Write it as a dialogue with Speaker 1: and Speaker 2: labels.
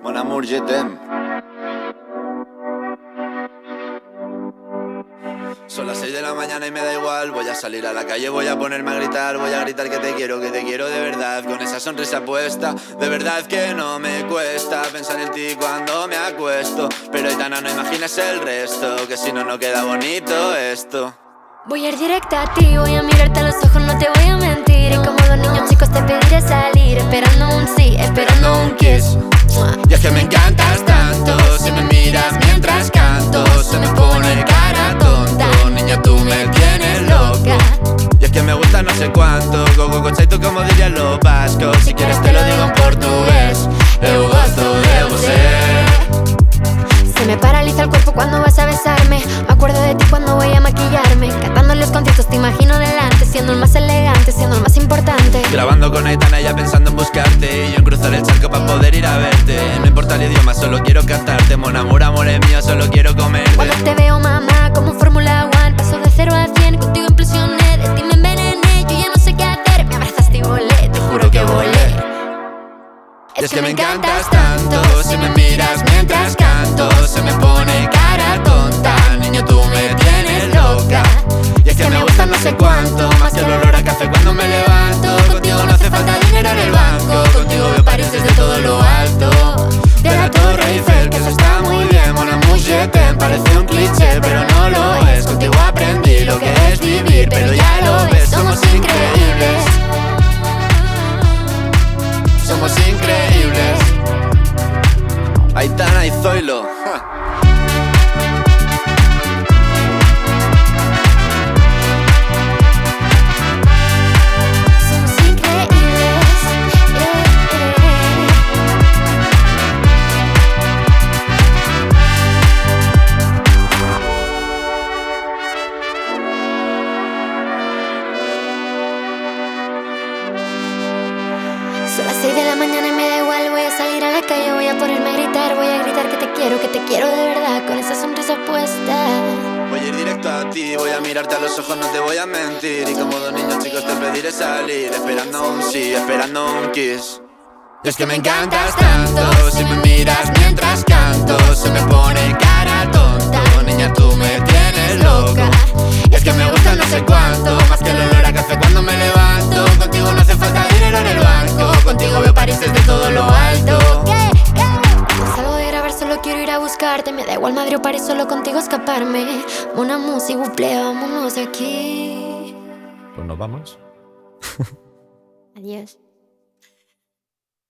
Speaker 1: Mon amour, je t'aime. Son las 6 de la mañana y me da igual. Voy a salir a la calle, voy a ponerme a gritar. Voy a gritar que te quiero de verdad. Con esa sonrisa puesta, de verdad que no me cuesta pensar en ti cuando me acuesto. Pero Aitana, no imagines el resto, que si no, no queda bonito esto.
Speaker 2: Voy a ir directa a ti, voy a mirarte a los ojos, no te voy a mentir. Y como dos niños chicos te pediré salir, esperando un sí, esperando un kiss.
Speaker 1: Y es que me encantas tanto, si me miras mientras canto, se me pone cara tonta. Niña, tú me tienes loca. Y es que me gusta no sé cuánto, go cochai, tú como dirían los vascos. Si quieres te lo digo en portugués, eu gosto de você.
Speaker 2: Se me paraliza el cuerpo cuando vas a besarme. Me acuerdo de ti cuando voy a maquillarme. Cantando en los conciertos te imagino delante, siendo el más elegante, siendo el más importante.
Speaker 1: Grabando con Aitana ya pensando en buscarte, y yo en cruzar el charco para poder ir a verte. No importa el idioma, solo quiero cantarte. Mon amour, amor es mío, solo quiero comerte.
Speaker 2: Cuando te veo, mamá, como Fórmula 1, paso de 0 a 100, contigo impresioné. De ti me envenené, yo ya no sé qué hacer. Me abrazaste y volé, te juro que volé.
Speaker 1: Y es que me encantas tanto, si me miras mientras canto, se me pone cara tonta. Niño, tú me tienes loca. Y es que me gusta no sé cuánto, más que el olor a café cuando me levanto. Contigo no hace falta dinero en el banco, contigo veo París desde todo lo alto. De la Torre Eiffel, que eso está muy bien. Mon amour, je t'aime, parece un cliché, pero no lo es. Contigo aprendí lo que es vivir, pero ya lo ves, somos increíbles. Somos increíbles. Aitana y Zoilo.
Speaker 2: Somos increíbles, Son las 6 de la mañana y me da igual. Voy a salir a la calle, voy a ponerme a gritar. Voy a gritar que te quiero de verdad, con esa sonrisa puesta.
Speaker 1: Voy a ir directo a ti, voy a mirarte a los ojos, no te voy a mentir. Y como dos niños chicos te pediré salir, esperando un sí, esperando un kiss. Y es que me encantas tanto, si me miras mientras canto, se me pone cara tonta. Niña, tú me tienes loca. Y es que me gusta no sé cuánto, más que el olor a café cuando me levanto. Contigo no hace falta dinero en el banco, contigo veo París desde todo lo alto.
Speaker 2: No salgo de grabar, solo quiero ir a buscarte. Me da igual Madrid o París, solo contigo escaparme. Mon amour, s'il vous plaît, vámonos de aquí.
Speaker 3: Pues nos vamos.
Speaker 2: Adiós.